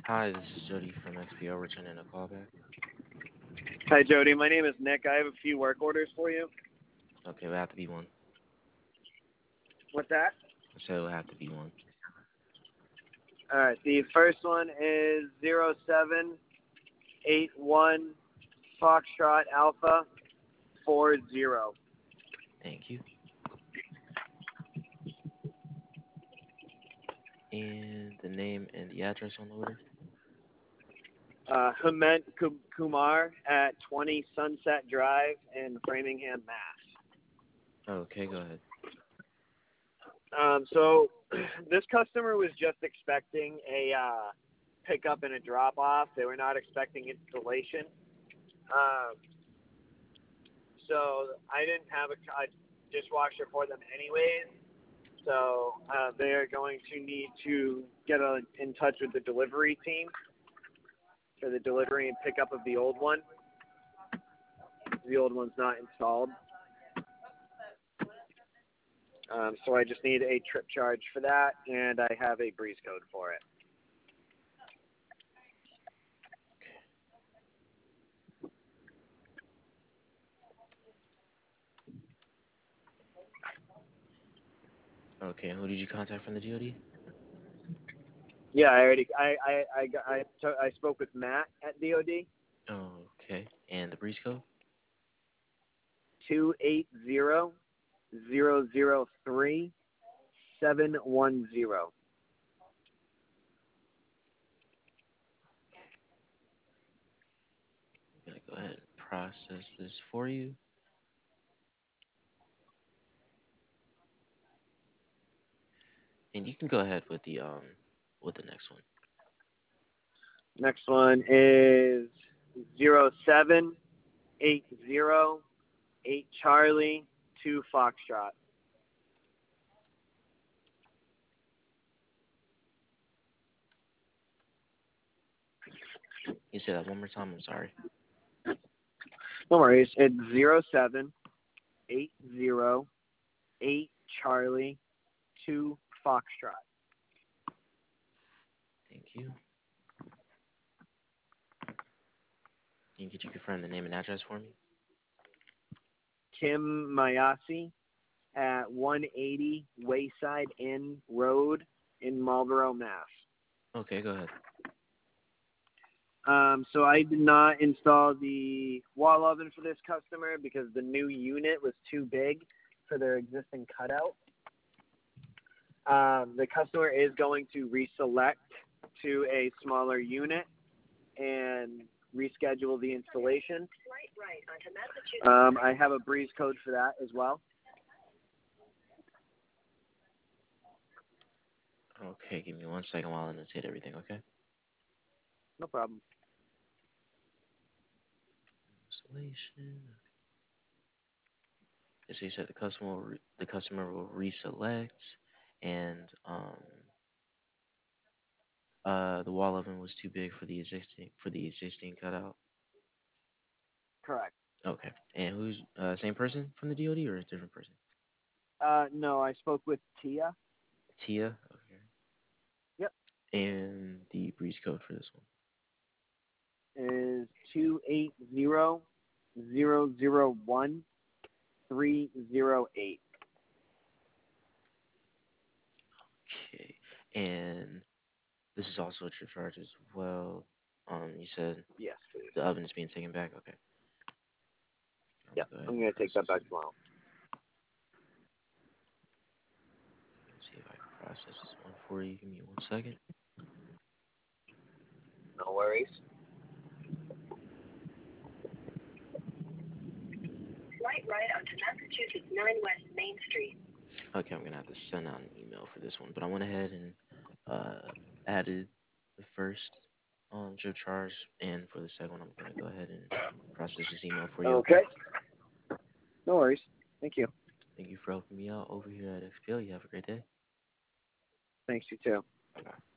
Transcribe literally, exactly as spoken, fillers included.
Hi, this is Jody from X P O returning a callback. Hi, Jody. My name is Nick. I have a few work orders for you. Okay, it'll have to be one. What's that? I said it'll have to be one. All right. The first one is zero seven eight one Foxtrot Alpha four zero. Thank you. And the name and the address on the order? Uh, Hement Kumar at twenty Sunset Drive in Framingham, Mass. Okay, go ahead. Um, so this customer was just expecting a uh, pickup and a drop off. They were not expecting installation. Um, so I didn't have a, a dishwasher for them anyways. So uh, they are going to need to get a, in touch with the delivery team for the delivery and pickup of the old one. The old one's not installed. Um, so I just need a trip charge for that, and I have a breeze code for it. Okay, and who did you contact from the D O D? Yeah, I already I I I, got- I, t- I spoke with Matt at D O D. Okay, and the breeze code? Two eight zero zero zero three seven one zero. I'm gonna go ahead and process this for you. And you can go ahead with the um with the next one. Next one is zero seven eight zero eight Charlie two Foxtrot. You say that one more time, I'm sorry. No worries. It's zero seven eight zero eight Charlie two Foxtrot. Thank you. Can you could you confirm the name and address for me? Kim Mayasi at one eighty Wayside Inn Road in Marlborough, Mass. Okay, go ahead. Um, so I did not install the wall oven for this customer because the new unit was too big for their existing cutout. Um, the customer is going to reselect to a smaller unit and reschedule the installation. Um, I have a breeze code for that as well. Okay, give me one second while I annotate everything, okay? No problem. Installation. Okay, so you said the customer will re- the customer will reselect, and um, uh, the wall oven was too big for the existing for the existing cutout. Correct. Okay, and who's uh, same person from the D O D or a different person? Uh, no, I spoke with Tia. Tia. Okay. Yep. And the breeze code for this one. Is two eight zero zero zero one three zero eight. Okay, and this is also a trip charge as well. Um, you said Yes, please. the oven is being taken back. Okay. Yeah, Go ahead I'm and gonna take that process back it. tomorrow. Let's see if I can process this one for you. Give me one second. No worries. Right, right onto Massachusetts nine West Main Street. Okay, I'm gonna have to send out an email for this one, but I went ahead and uh, added the first um trip charge, and for the second one, I'm gonna go ahead and process this email for you. Okay. Okay. No worries. Thank you. Thank you for helping me out over here at X P L. You have a great day. Thanks, you too. Bye bye.